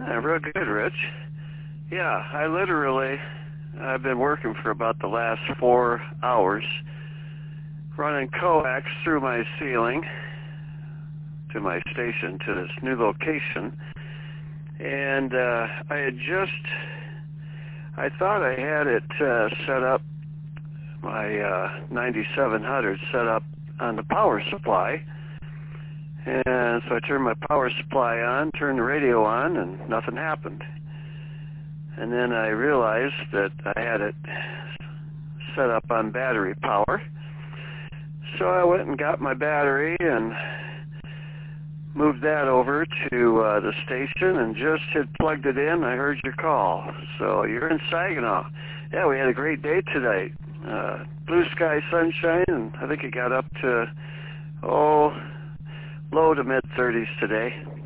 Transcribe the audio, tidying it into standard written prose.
Real good, Rich. Yeah, I've been working for about the last 4 hours, running coax through my ceiling to my station, to this new location. And I thought I had it set up, my 9700 set up on the power supply. And so I turned my power supply on, turned the radio on, and nothing happened. And then I realized that I had it set up on battery power. So I went and got my battery and moved that over to the station, and just had plugged it in. I heard your call. So you're in Saginaw. Yeah, we had a great day tonight. Blue sky, sunshine, and I think it got up to, low to mid-30s today.